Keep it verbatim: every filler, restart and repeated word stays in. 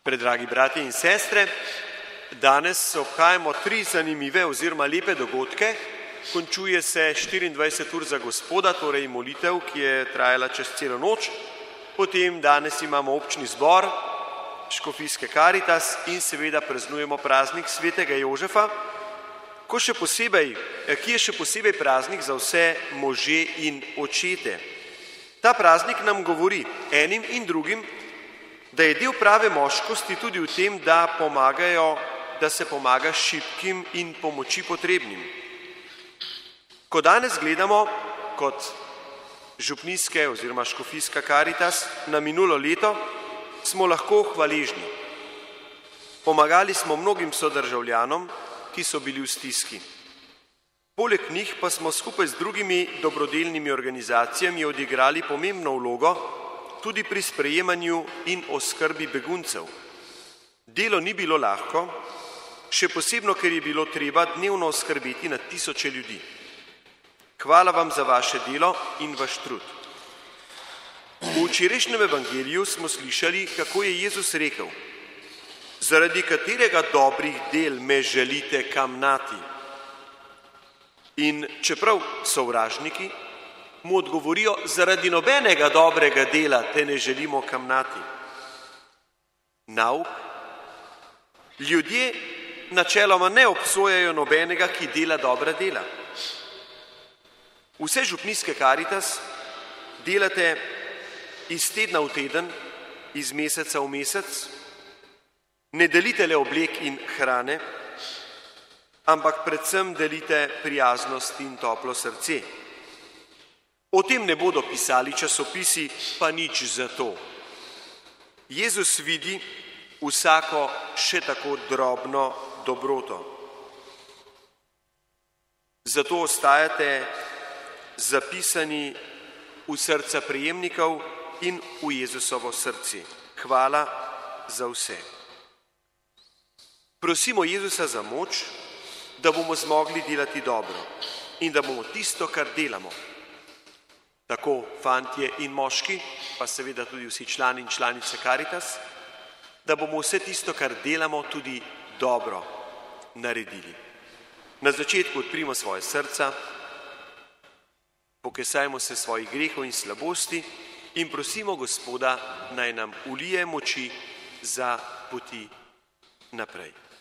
Predragi bratje in sestre, danes obhajamo tri zanimive oziroma lepe dogodke. Končuje se štiriindvajset ur za Gospoda, torej molitev, ki je trajala čez celo noč. Potem danes imamo občni zbor, škofijske Karitas in seveda praznujemo praznik svetega Jožefa, ko še posebej, ki je še posebej praznik za vse može in očete. Ta praznik nam govori enim in drugim, da je del prave moškosti tudi v tem, da pomagajo, da se pomaga šibkim in pomoči potrebnim. Ko danes gledamo kot župnijske oziroma škofijska Karitas na minulo leto, smo lahko hvaležni. Pomagali smo mnogim sodržavljanom, ki so bili v stiski. Poleg njih pa smo skupaj z drugimi dobrodelnimi organizacijami odigrali pomembno vlogo tudi pri sprejemanju in oskrbi beguncev. Delo ni bilo lahko, še posebno, ker je bilo treba dnevno oskrbeti na tisoče ljudi. Hvala vam za vaše delo in vaš trud. V včerajšnjem evangeliju smo slišali, kako je Jezus rekel: zaradi katerega dobrih del me želite kamnati? In čeprav sovražniki mu odgovorijo: zaradi nobenega dobrega dela te ne želimo kamnati. Nauk: ljudje načeloma ne obsojajo nobenega, ki dela dobra dela. Vse župnijske Karitas delate iz tedna v teden, iz meseca v mesec, ne delite le oblek in hrane, ampak predvsem delite prijaznost in toplo srce. O tem ne bodo pisali časopisi, pa nič za to. Jezus vidi vsako še tako drobno dobroto. Zato ostajate zapisani v srca prejemnikov in v Jezusovo srce. Hvala za vse. Prosimo Jezusa za moč, da bomo zmogli delati dobro in da bomo tisto, kar delamo, tako fantje in moški, pa seveda tudi vsi člani in članice Karitas, da bomo vse tisto, kar delamo, tudi dobro naredili. Na začetku odprimo svoje srca, pokesajmo se svojih grehov in slabosti in prosimo Gospoda, naj nam ulije moči za poti naprej.